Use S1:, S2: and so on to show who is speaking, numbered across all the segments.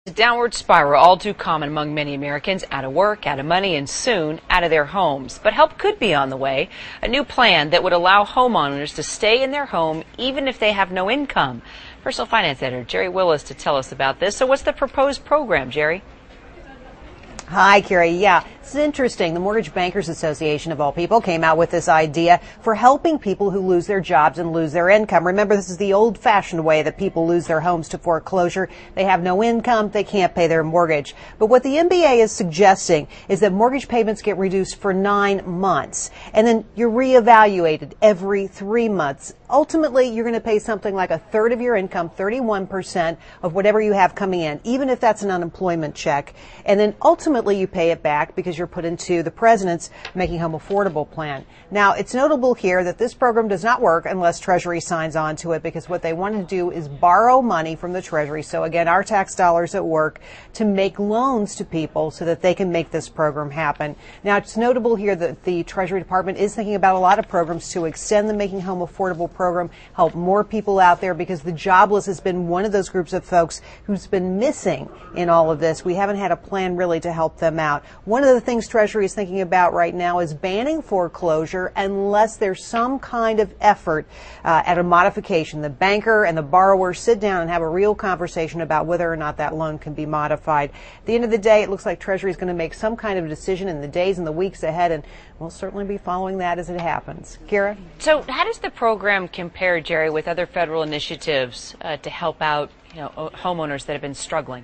S1: A downward spiral, all too common among many Americans, out of work, out of money, and soon out of their homes. But help could be on the way. A new plan that would allow homeowners to stay in their home even if they have no income. Personal finance editor Jerry Willis to tell us about this. So what's the proposed program, Jerry?
S2: Hi, Carrie. Yeah, it's interesting. The Mortgage Bankers Association, of all people, came out with this idea for helping people who lose their jobs and lose their income. Remember, this is the old-fashioned way that people lose their homes to foreclosure. They have no income. They can't pay their mortgage. But what the MBA is suggesting is that mortgage payments get reduced for 9 months, and then you're reevaluated every 3 months. Ultimately, you're going to pay something like a third of your income, 31% of whatever you have coming in, even if that's an unemployment check. And then ultimately you pay it back because you're put into the president's Making Home Affordable plan. Now, it's notable here that this program does not work unless Treasury signs on to it, because what they want to do is borrow money from the Treasury. So again, our tax dollars at work to make loans to people so that they can make this program happen. Now, it's notable here that the Treasury Department is thinking about a lot of programs to extend the Making Home Affordable program, help more people out there, because the jobless has been one of those groups of folks who's been missing in all of this. We haven't had a plan really to help them out. One of the things Treasury is thinking about right now is banning foreclosure unless there's some kind of effort at a modification. The banker and the borrower sit down and have a real conversation about whether or not that loan can be modified. At the end of the day, it looks like Treasury is going to make some kind of decision in the days and the weeks ahead, and we'll certainly be following that as it happens. Kira?
S1: So how does the program compare, Jerry, with other federal initiatives to help out homeowners that have been struggling?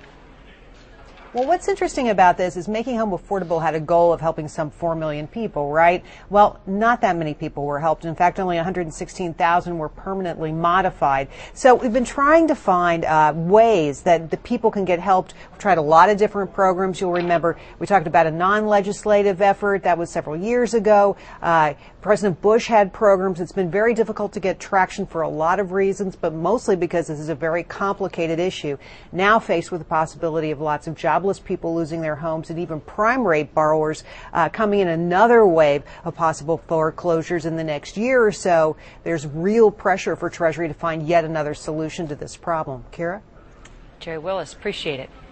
S2: Well, what's interesting about this is Making Home Affordable had a goal of helping some 4 million people, right? Well, not that many people were helped. In fact, only 116,000 were permanently modified. So we've been trying to find ways that the people can get helped. We've tried a lot of different programs. You'll remember we talked about a non-legislative effort. That was several years ago. President Bush had programs. It's been very difficult to get traction for a lot of reasons, but mostly because this is a very complicated issue. Now faced with the possibility of lots of jobless people losing their homes and even prime rate borrowers coming in another wave of possible foreclosures in the next year or so, there's real pressure for Treasury to find yet another solution to this problem. Kira?
S1: Jerry Willis, appreciate it.